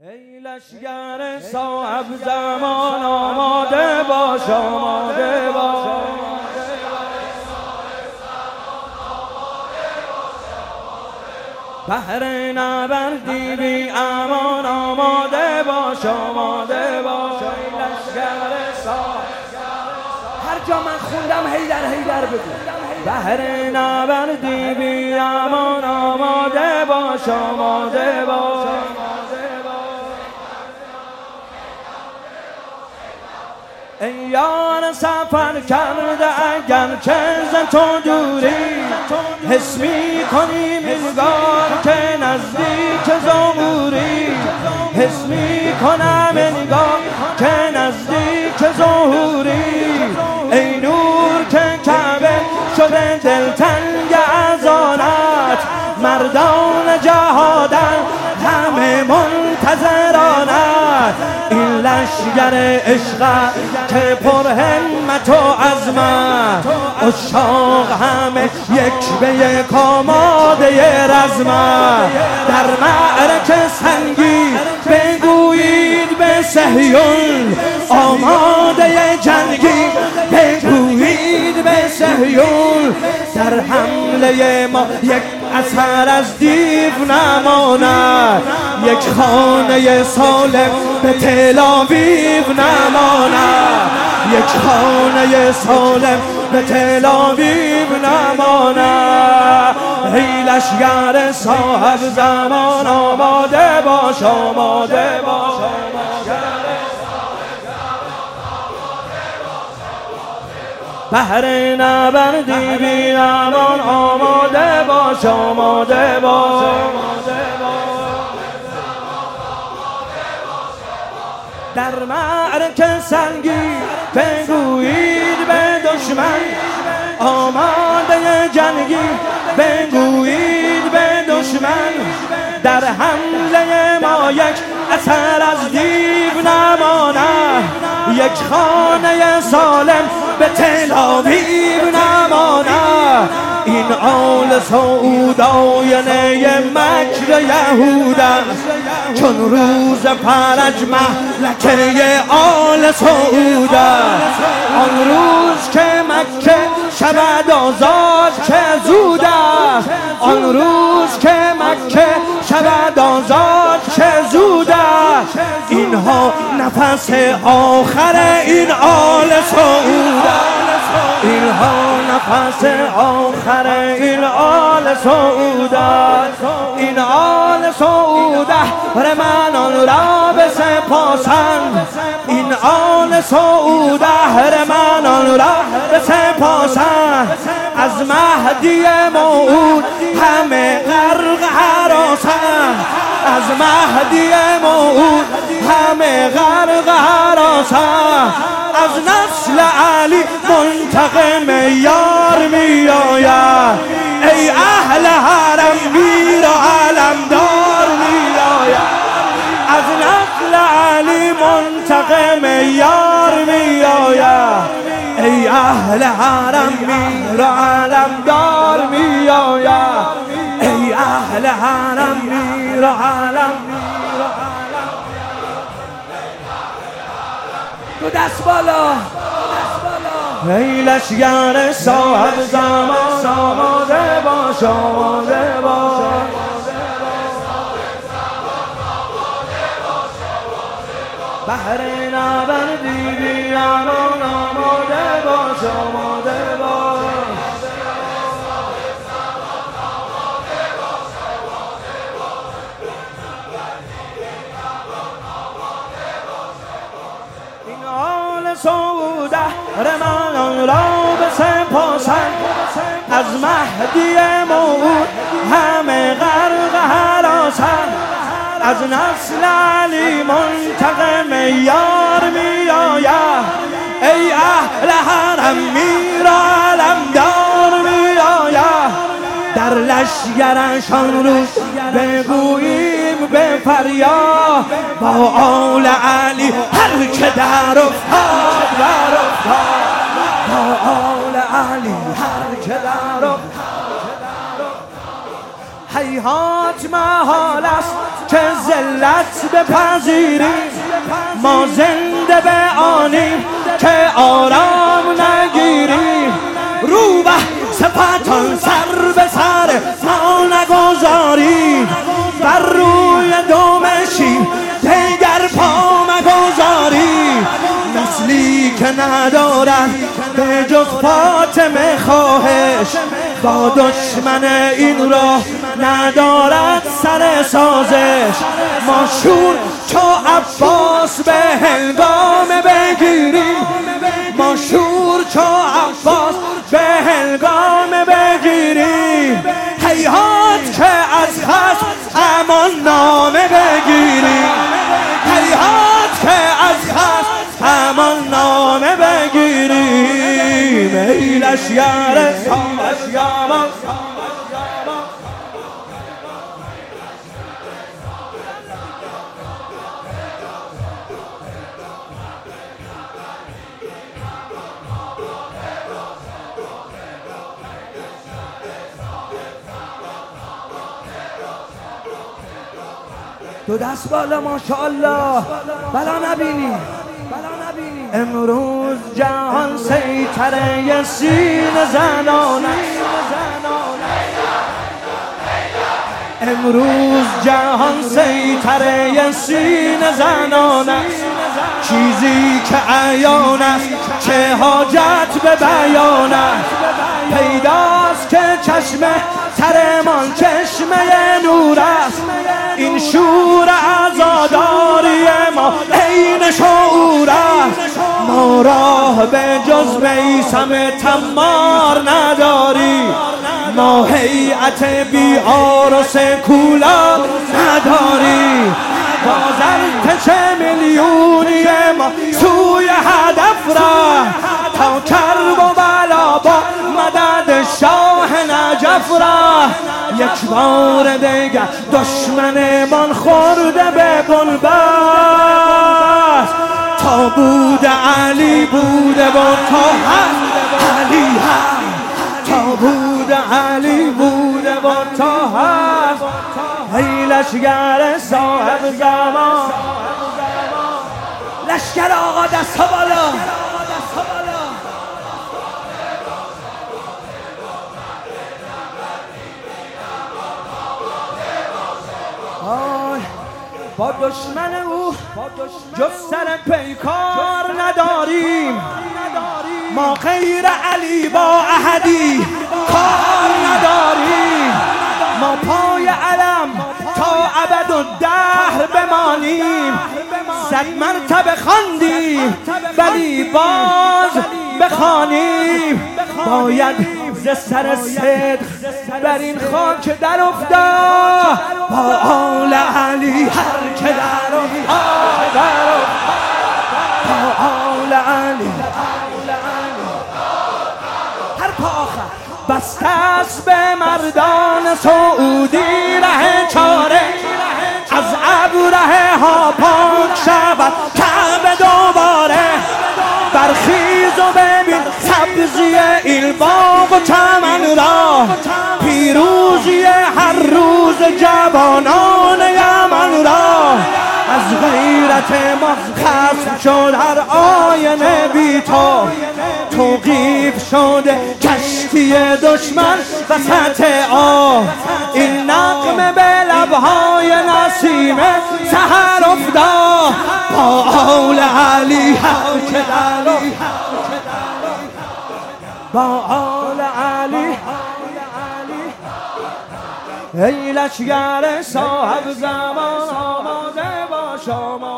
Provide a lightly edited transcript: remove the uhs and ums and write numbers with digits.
ای لشگر صاحب زمان آماده باش، آماده باش. بهر نبردی بی امان آماده باش، آماده باش. ای لشگر صاحب، هر جا من خوندم حیدر حیدر بگو. بهر نبردی بی امان آماده باش، آماده باش. ای یار سفر کرده اگر که ز تو دوری، حس می کنی انگار که نزدیک ظهوری، حس می کنم انگار که نزدیک ظهوری. ای نور که کعبه شده دلتنگ از آنت، مردان جهادن همه منتظرانت. این لشگر عشق که پر همت و عزمت، عشاق همه یک به یک آماده رزمت. در معرکه سنگی بگویید به صهیون، آماده جنگی بگویید به صهیون. در حمله ما یک اثر از دیو نماند، یک خانه سالم به تل آویو نماند، یک خانه سالم به تل آویو نماند. ای لشگر صاحب زمان آماده باش، آماده باش. بهر نبردی بی امان آماده باش، آماده باش. در معرکه سنگی بگویید به دشمن، آماده جنگی بگویید به دشمن. در حمله ما یک اثر از دیو نماند، یک خانه سالم به تل آویو نماند. این آل سعود آینه مکر یهود است، چون روز فرج مهلکه آل سعود است. آن روز که مکه شود آزاد چه زود است، آن روز که مکه شود آزاد چه زود است. اینها نفس آخر این آل سعود است، اینها نفس آخر این آل سعود است. این آل سعود اهرمنان را بسپاسند، این آل سعود اهرمنان را بسپاسند. از مهدی موعود همه غرق هراسند، از مهدی موعود همه غرق هراسند. از نسل علی منتقم یار می آید، ای اهل حرم میر و علمدار می آید. از نسل علی منتقم یار می آید، ای اهل حرم میر و علمدار می آید، ای اهل حرم میر و علم. تو دست بالا. ای لشگر صاحب زمان آماده باش، آماده باش. بهر نبردی بی امان آماده باش، آماده باش. این آل سعود اهرمنان را بسپاسند، از مهدی موعود همه غرق هراسند. از نسل علی منتقم یار می آید، ای اهل حرم میر و علمدار می آید. در لشگرشان روز بگوییم به فریاد، با آل علی هر که در افتاد در افتاد، با آل علی هر که در افتاد. هیهات محال است که ذلت بپذیریم، ما زنده به آنیم که آرام نگیریم. روبه سپتان سر به سر ما نگذاریم، بر روی دم شیر دیگر پا مگذاریم. نسلی که ندارد به جز فاطمه خواهش، با دشمن این راه ندارد سر سازش. ما شور چو عباس به هنگام بگیریم، ما شور چو عباس به هنگام بگیریم. هیهات که از خصم امان نامه بگیریم، هیهات که از خصم امان نامه بگیریم. ای لشگر دو دست بالا ماشاءالله، بلا نبینی. امروز جهان سیطره سینه زنان است، امروز جهان سیطره سینه زنان است. چیزی که عیان است چه حاجت به بیان است. پیداست که چشم ترمان چشمه نور است، این شور عزاداری ما عین شعور است. ما راه به جز میثم تمار نداریم، ما هیئت بی عارض کولا نداریم. باز ارتش میلیونی ما سوی هدف را، تا کرب و بلا با مدد شاه نجف را. یک بار دیگر دشمنمان خورده به بنبست، تا بود علی بوده و تا هست علی هست، تا بود علی بوده و تا هست. ای لشگر صاحب زمان، لشگر آقا دست ها بالا. با دشمن او جز سر پیکار نداریم، ما غیر علی با احدی کار نداریم. ما پای علم تا ابدالدهر بمانیم، 100 مرتبه خواندیم ولی باز بخوانیم. باید ز سر صدق بر این خاک در افتاد، با آل علی هر که در افتاد، با آل علی هر پا آخر. بسته است به مردان سعودی ره چاره، از ابره ها پاک شود کعبه دوباره. برخیز و ببین سبزی این باغ و چمن را، پیروزی هر روز جوانان یمن را. از غیرت ما خصم شد هر آینه بی تو، توقیف شده کشتی دشمن وسط آب. این نغمه به لبهای نسیم سحر افتاد، با آل علی هر که در با آل علی. ای لشگر صاحب زمان آماده باش.